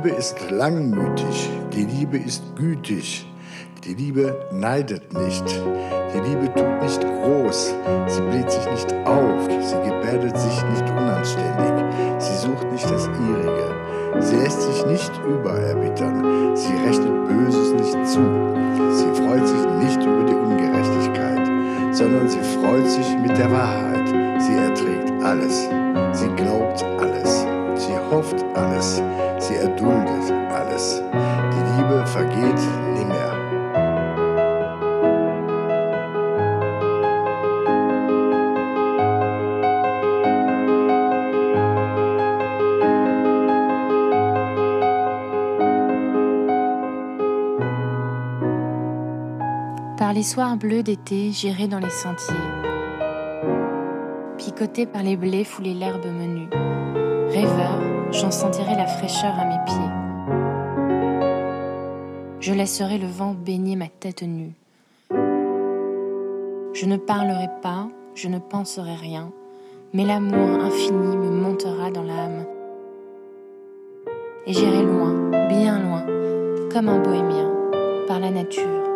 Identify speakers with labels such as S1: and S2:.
S1: Liebe ist langmütig, die Liebe ist gütig, die Liebe neidet nicht, die Liebe tut nicht groß, sie bläht sich nicht auf, sie gebärdet sich nicht unanständig, sie sucht nicht das Ihrige, sie lässt sich nicht übererbittern, sie rechnet Böses nicht zu, sie freut sich nicht über die Ungerechtigkeit, sondern sie freut sich mit der Wahrheit, sie erträgt alles, sie glaubt alles, sie hofft alles, sie erduldet alles, die Liebe vergeht nimmer.
S2: Par les soirs bleus d'été, j'irai dans les sentiers, picoté par les blés, fouler l'herbe menue. Rêveur, j'en sentirai la fraîcheur à mes pieds. Je laisserai le vent baigner ma tête nue. Je ne parlerai pas, je ne penserai rien, mais l'amour infini me montera dans l'âme. Et j'irai loin, bien loin, comme un bohémien, par la nature.